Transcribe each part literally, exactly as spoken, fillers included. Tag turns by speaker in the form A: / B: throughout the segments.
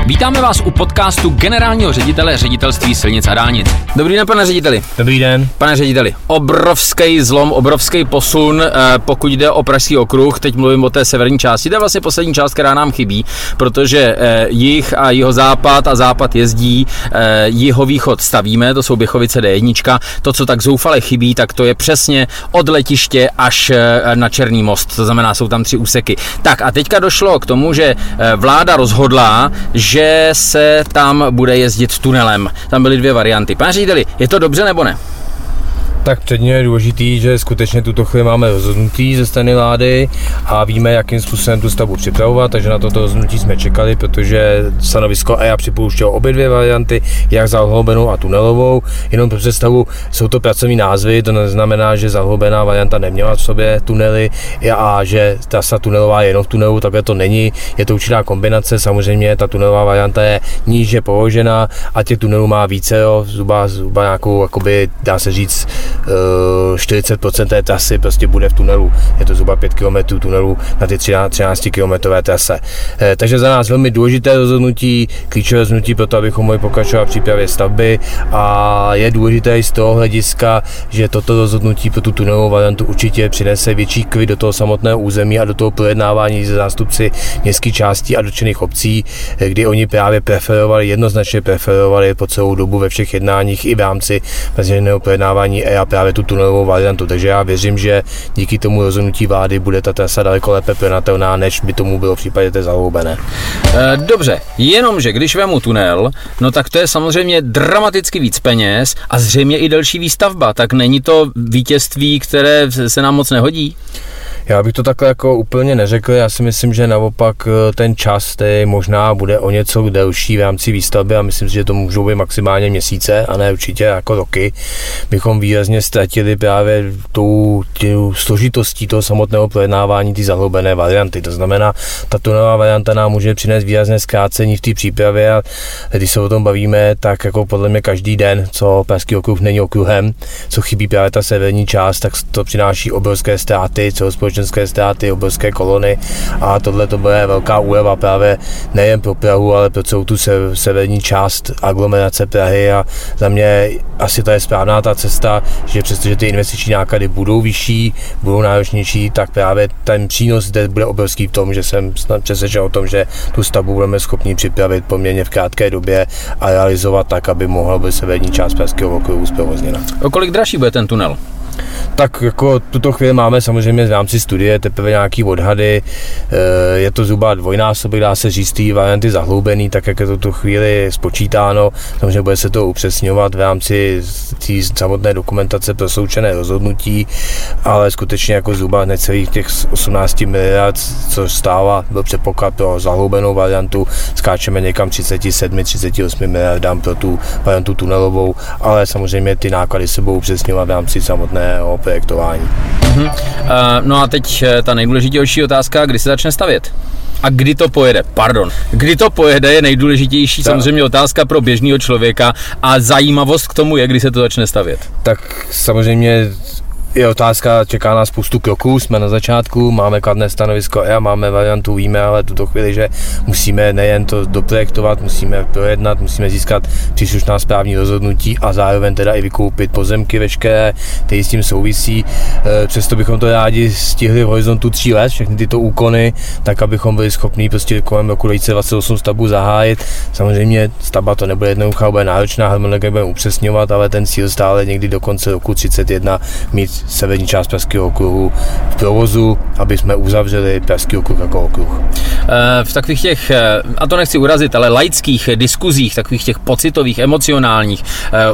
A: Vítáme vás u podcastu generálního ředitele Ředitelství silnic a dálnic. Dobrý den, pane řediteli.
B: Dobrý den.
A: Pane řediteli, obrovský zlom, obrovský posun, pokud jde o Pražský okruh, teď mluvím o té severní části, to je vlastně poslední část, která nám chybí, protože jih a jihozápad a západ jezdí, jihovýchod stavíme, to jsou Běchovice D jedna, to, co tak zoufale chybí, tak to je přesně od letiště až na Černý most, to znamená, jsou tam tři úseky. Tak a teďka došlo k tomu, že vláda rozhodla, že se tam bude jezdit tunelem. Tam byly dvě varianty. Pane řediteli, je to dobře nebo ne?
B: Tak předně je důležitý, že skutečně tuto chvíli máme rozhodnutí ze strany vlády a víme, jakým způsobem tu stavbu připravovat, takže na toto rozhodnutí jsme čekali, protože stanovisko E I A připouštělo obě dvě varianty, jak zahloubenou a tunelovou. Jenom pro představu, jsou to pracovní názvy, to neznamená, že zahloubená varianta neměla v sobě tunely a že ta tunelová je jenom v tunelu, takhle to není. Je to určitá kombinace, samozřejmě ta tunelová varianta je níže položená a těch tunelů má více, jo, zhruba, zhruba nějakou, jakoby, dá se říct, čtyřicet procent té trasy prostě bude v tunelu. Je to zhruba pět kilometrů tunelu na ty třináctikilometrové trase. Takže za nás velmi důležité rozhodnutí, klíčové rozhodnutí pro to, abychom mohli pokračovat v přípravě stavby a je důležité i z toho hlediska, že toto rozhodnutí pro tu tunelovou variantu určitě přinese větší klid do toho samotného území a do toho projednávání se zástupci městských částí a dotčených obcí, kdy oni právě preferovali, jednoznačně preferovali po celou dobu ve všech jednáních i v rámci veřejného projednávání E I A právě tu tunelovou variantu, takže já věřím, že díky tomu rozhodnutí vlády bude ta trasa daleko lépe pronatelná, než by tomu bylo v případě té zahloubené.
A: Dobře, jenomže když vemu tunel, no tak to je samozřejmě dramaticky víc peněz a zřejmě i delší výstavba, tak není to vítězství, které se nám moc nehodí?
B: Já bych to takhle jako úplně neřekl, já si myslím, že naopak ten čas tej možná bude o něco delší v rámci výstavby a myslím si, že to můžou být maximálně měsíce a ne určitě jako roky. Bychom výrazně ztratili právě tou, tou složitostí toho samotného projednávání ty zahloubené varianty. To znamená, ta tunelová varianta nám může přinést výrazné zkrácení v té přípravě a když se o tom bavíme, tak jako podle mě každý den, co Pražský okruh není okruhem, co chybí právě ta severní část, tak to přináší obrovské ztráty, společenské ztráty, obrovské kolony a tohle to bude velká úleva právě nejen pro Prahu, ale pro celou tu severní část aglomerace Prahy a za mě asi to je správná ta cesta, že přestože ty investiční náklady budou vyšší, budou náročnější, tak právě ten přínos zde bude obrovský v tom, že jsem přesvědčen o tom, že tu stavbu budeme schopni připravit poměrně v krátké době a realizovat tak, aby mohla být severní část Pražského okruhu zprovozněna.
A: O kolik dražší bude ten tunel?
B: Tak jako tuto chvíli máme samozřejmě v rámci studie teprve nějaký odhady, je to zhruba dvojnásobek, dá se říct, té varianty zahloubený, tak jak je to tu chvíli spočítáno, samozřejmě bude se to upřesňovat v rámci té samotné dokumentace pro součené rozhodnutí, ale skutečně jako zhruba necelých těch osmnáct miliard, co stává, byl předpoklad pro zahloubenou variantu, skáčeme někam třicet sedm třicet osm miliardám pro tu variantu tunelovou, ale samozřejmě ty náklady se budou upřesňovat v rámci samotné o projektování.
A: Uh-huh. Uh, no a teď ta nejdůležitější otázka, kdy se začne stavět? A kdy to pojede? Pardon. Kdy to pojede je nejdůležitější tak. Samozřejmě otázka pro běžného člověka a zajímavost k tomu je, kdy se to začne stavět.
B: Tak samozřejmě je otázka, čeká nás spoustu kroků, jsme na začátku, máme kladné stanovisko E I A, máme variantu, víme, ale tuto chvíli, že musíme nejen to doprojektovat, musíme projednat, musíme získat příslušná správní rozhodnutí a zároveň teda i vykoupit pozemky veškeré, které s tím souvisí. Přesto bychom to rádi stihli v horizontu tří let, všechny tyto úkony, tak abychom byli schopni prostě kolem roku dva tisíce dvacet osm stavbu zahájit. Samozřejmě stavba to nebude jednoduchá, bude náročná, harmonogram budeme upřesňovat, ale ten cíl stále někdy do konce roku třicet jedna mít severní část Pražského okruhu v provozu, aby jsme uzavřeli Pražský okruh jako okruh.
A: V takových těch, a to nechci urazit, ale laických diskuzích, takových těch pocitových, emocionálních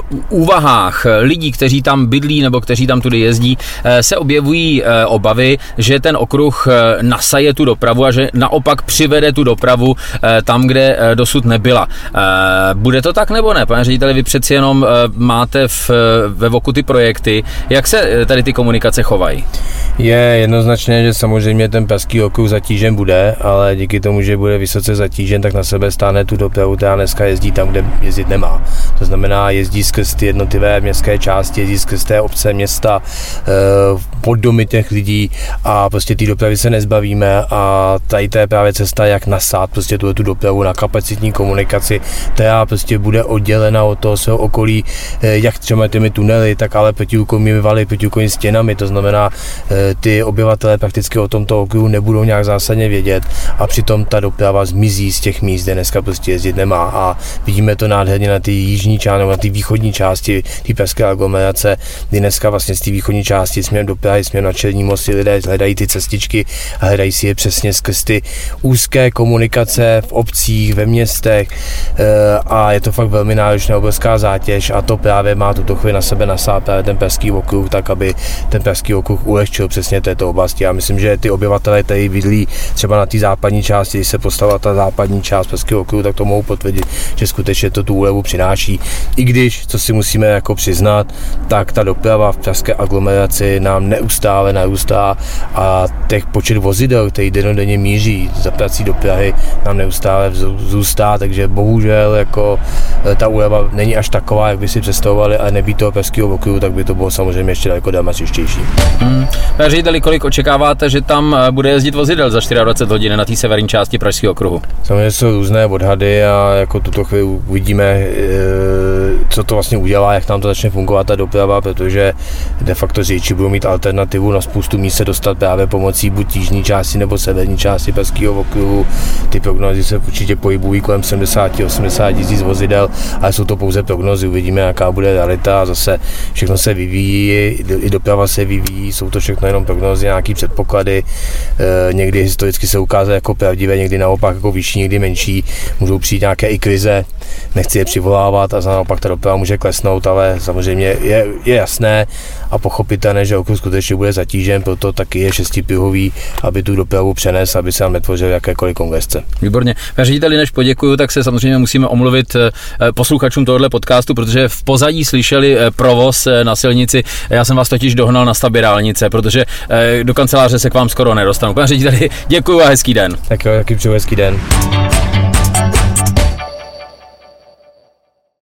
A: úvahách lidí, kteří tam bydlí nebo kteří tam tudy jezdí, se objevují obavy, že ten okruh nasaje tu dopravu a že naopak přivede tu dopravu tam, kde dosud nebyla. Bude to tak nebo ne? Pane řediteli, vy přeci jenom máte v, ve voku ty projekty. Jak se tady ty komunikace chovají?
B: Je jednoznačné, že samozřejmě ten Pražský okruh zatížen bude, ale díky tomu, že bude vysoce zatížen, tak na sebe stáhne tu dopravu, která dneska jezdí tam, kde jezdit nemá. To znamená, jezdí skrz ty jednotlivé městské části, jezdí skrz té obce, města, pod domy těch lidí a prostě ty dopravy se nezbavíme a tady to je právě cesta, jak nasát prostě tu, tu dopravu na kapacitní komunikaci, která prostě bude oddělena od toho svého okolí, jak třeba těmi tunely, tak ale protiúkolními valy, protiúkolními stěnami, to znamená, ty obyvatelé prakticky o tomto okruhu nebudou nějak zásadně vědět a přitom ta doprava zmizí z těch míst, kde dneska prostě jezdit nemá a vidíme to nádherně na ty jižní části, na ty východní části té pražské aglomerace, kdy dneska vlastně z té východní části směrem do Prahy, směrem na Černý most lidé hledají ty cestičky a hledají si je přesně skrz ty úzké komunikace v obcích, ve městech a je to fakt velmi náročná obrovská zátěž a to právě má tuto chvíli na sebe nasát právě ten pražský okruh, tak aby ten pražský okruh ulehčil přesně této oblasti. Já myslím, že ty obyvatelé tady bydlí třeba na té západní části, když se postavila ta západní část pražského okruhu, tak to mohou potvrdit, že skutečně to tu úlevu přináší. I když, co si musíme jako přiznat, tak ta doprava v pražské aglomeraci nám neustále narůstá a těch počet vozidel, který dennodenně míří za prací do Prahy, nám neustále zůstá, takže bohužel jako ta úleva není až taková, jak by si představovali, a nebýt toho pražského okruhu, tak by to bylo samozřejmě ještě daleko dramatičtější.
A: Hmm. Pane řediteli, kolik očekáváte, že tam bude jezdit vozidel za dvacet čtyři hodin na té severní části pražského okruhu?
B: Samozřejmě jsou různé odhady a jako tuto chvíli uvidíme, co to vlastně udělá, jak tam to začne fungovat ta doprava, protože de facto řidiči budou mít alternativu na spoustu míst se dostat právě pomocí buď jižní části nebo severní části pražského okruhu. Ty prognózy se určitě pohybují kolem sedmdesát až osmdesát tisíc vozidel, ale jsou to pouze prognózy, uvidíme, jaká bude realita a zase všechno se vyvíjí, i doprava se vyvíjí, jsou to všechno jenom prognózy, nějaký předpoklady, e, někdy historicky se ukázá jako pravdivé, někdy naopak jako vyšší, někdy menší, můžou přijít nějaké i krize, nechci je přivolávat a naopak ta doprava může klesnout, ale samozřejmě je, je jasné a pochopitelné, že okruh skutečně bude zatížen, proto taky je šestipruhový, aby tu dopravu přenes, aby se nám netvořily jakékoliv kongesce.
A: Výborně. Pane řediteli, než poděkuju, tak se samozřejmě musíme omluvit posluchačům tohoto podcastu, protože v pozadí slyšeli provoz na silnici. Já jsem vás totiž dohnal na stavbě dálnice, protože do kanceláře se k vám skoro nedostanu. Pane řediteli, děkuju a hezký den.
B: Tak jo, taky přeju hezký den.